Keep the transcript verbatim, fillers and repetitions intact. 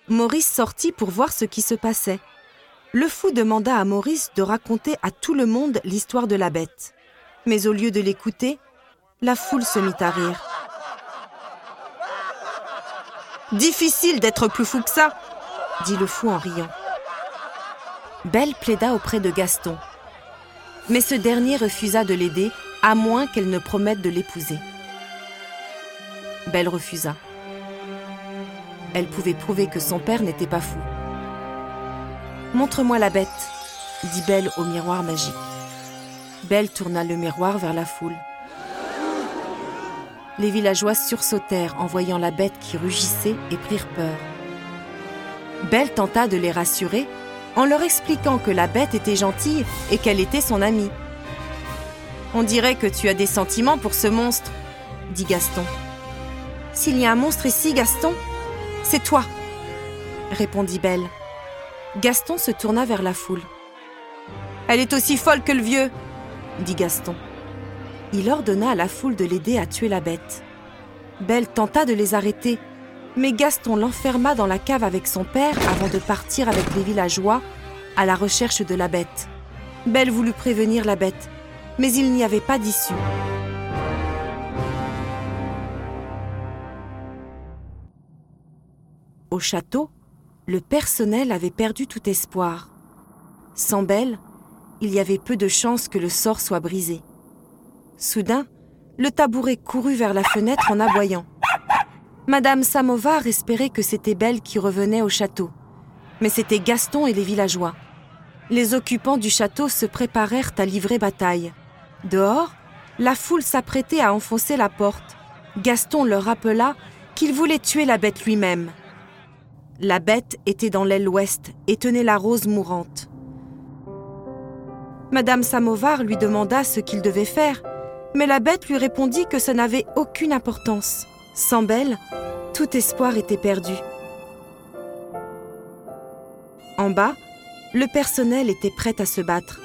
Maurice sortit pour voir ce qui se passait. Le fou demanda à Maurice de raconter à tout le monde l'histoire de la bête. Mais au lieu de l'écouter, la foule se mit à rire. « Difficile d'être plus fou que ça !» dit le fou en riant. Belle plaida auprès de Gaston. Mais ce dernier refusa de l'aider, à moins qu'elle ne promette de l'épouser. Belle refusa. Elle pouvait prouver que son père n'était pas fou. « Montre-moi la bête », dit Belle au miroir magique. Belle tourna le miroir vers la foule. Les villageois sursautèrent en voyant la bête qui rugissait et prirent peur. Belle tenta de les rassurer en leur expliquant que la bête était gentille et qu'elle était son amie. « On dirait que tu as des sentiments pour ce monstre, » dit Gaston. « S'il y a un monstre ici, Gaston, c'est toi, » répondit Belle. Gaston se tourna vers la foule. « Elle est aussi folle que le vieux, » dit Gaston. Il ordonna à la foule de l'aider à tuer la bête. Belle tenta de les arrêter, mais Gaston l'enferma dans la cave avec son père avant de partir avec les villageois à la recherche de la bête. Belle voulut prévenir la bête, mais il n'y avait pas d'issue. Au château, le personnel avait perdu tout espoir. Sans Belle, il y avait peu de chances que le sort soit brisé. Soudain, le tabouret courut vers la fenêtre en aboyant. Madame Samovar espérait que c'était Belle qui revenait au château, mais c'était Gaston et les villageois. Les occupants du château se préparèrent à livrer bataille. Dehors, la foule s'apprêtait à enfoncer la porte. Gaston leur rappela qu'il voulait tuer la bête lui-même. La bête était dans l'aile ouest et tenait la rose mourante. Madame Samovar lui demanda ce qu'il devait faire, mais la bête lui répondit que ça n'avait aucune importance. Sans Belle, tout espoir était perdu. En bas, le personnel était prêt à se battre.